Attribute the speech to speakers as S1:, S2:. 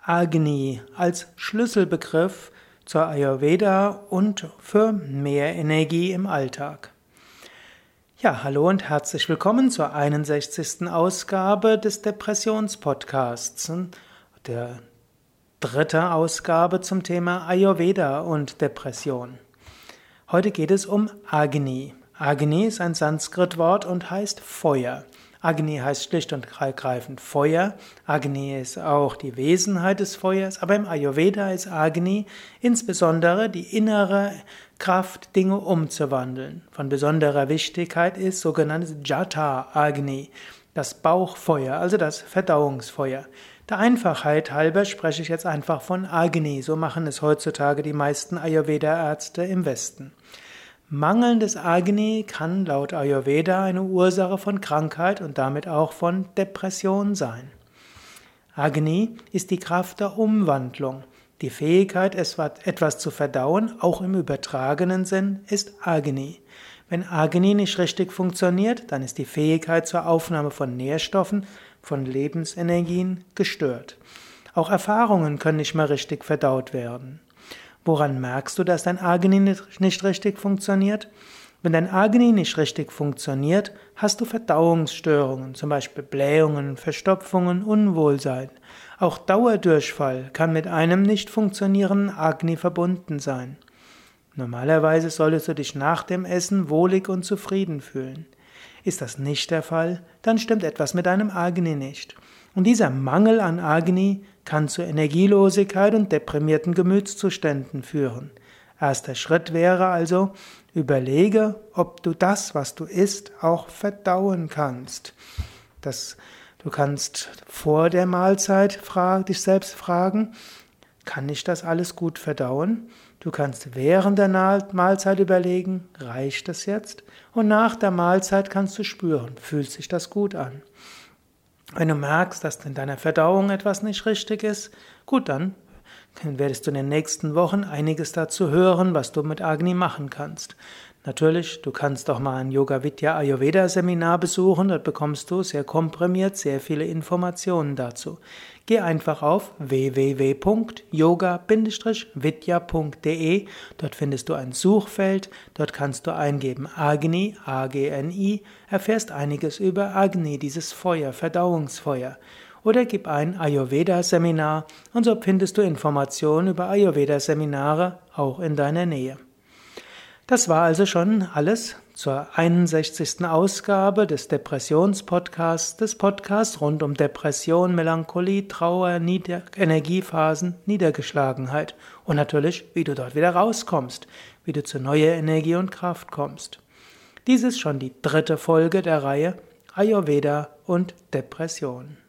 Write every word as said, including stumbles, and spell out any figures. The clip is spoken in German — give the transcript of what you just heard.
S1: Agni als Schlüsselbegriff zur Ayurveda und für mehr Energie im Alltag. Ja, hallo und herzlich willkommen zur einundsechzigsten Ausgabe des Depressionspodcasts, der dritte Ausgabe zum Thema Ayurveda und Depression. Heute geht es um Agni. Agni ist ein Sanskrit-Wort und heißt Feuer. Agni heißt schlicht und ergreifend Feuer. Agni ist auch die Wesenheit des Feuers, aber im Ayurveda ist Agni insbesondere die innere Kraft, Dinge umzuwandeln. Von besonderer Wichtigkeit ist sogenanntes Jata Agni, das Bauchfeuer, also das Verdauungsfeuer. Der Einfachheit halber spreche ich jetzt einfach von Agni, so machen es heutzutage die meisten Ayurveda-Ärzte im Westen. Mangelndes Agni kann laut Ayurveda eine Ursache von Krankheit und damit auch von Depression sein. Agni ist die Kraft der Umwandlung. Die Fähigkeit, etwas zu verdauen, auch im übertragenen Sinn, ist Agni. Wenn Agni nicht richtig funktioniert, dann ist die Fähigkeit zur Aufnahme von Nährstoffen, von Lebensenergien gestört. Auch Erfahrungen können nicht mehr richtig verdaut werden. Woran merkst du, dass dein Agni nicht richtig funktioniert? Wenn dein Agni nicht richtig funktioniert, hast du Verdauungsstörungen, zum Beispiel Blähungen, Verstopfungen, Unwohlsein. Auch Dauerdurchfall kann mit einem nicht funktionierenden Agni verbunden sein. Normalerweise solltest du dich nach dem Essen wohlig und zufrieden fühlen. Ist das nicht der Fall, dann stimmt etwas mit deinem Agni nicht. Und dieser Mangel an Agni kann zu Energielosigkeit und deprimierten Gemütszuständen führen. Erster Schritt wäre also, überlege, ob du das, was du isst, auch verdauen kannst. Das, du kannst vor der Mahlzeit frag, dich selbst fragen, kann ich das alles gut verdauen? Du kannst während der Mahlzeit überlegen, reicht es jetzt? Und nach der Mahlzeit kannst du spüren, fühlt sich das gut an? Wenn du merkst, dass in deiner Verdauung etwas nicht richtig ist, gut, dann werdest du in den nächsten Wochen einiges dazu hören, was du mit Agni machen kannst. Natürlich, du kannst auch mal ein Yoga Vidya Ayurveda Seminar besuchen, dort bekommst du sehr komprimiert sehr viele Informationen dazu. Geh einfach auf w w w punkt yoga vidya punkt d e, dort findest du ein Suchfeld, dort kannst du eingeben Agni, A G N I, erfährst einiges über Agni, dieses Feuer, Verdauungsfeuer. Oder gib ein Ayurveda-Seminar und so findest du Informationen über Ayurveda-Seminare auch in deiner Nähe. Das war also schon alles zur einundsechzigsten Ausgabe des Depressionspodcasts, des Podcasts rund um Depression, Melancholie, Trauer, Nieder- Energiephasen, Niedergeschlagenheit und natürlich, wie du dort wieder rauskommst, wie du zu neuer Energie und Kraft kommst. Dies ist schon die dritte Folge der Reihe Ayurveda und Depression.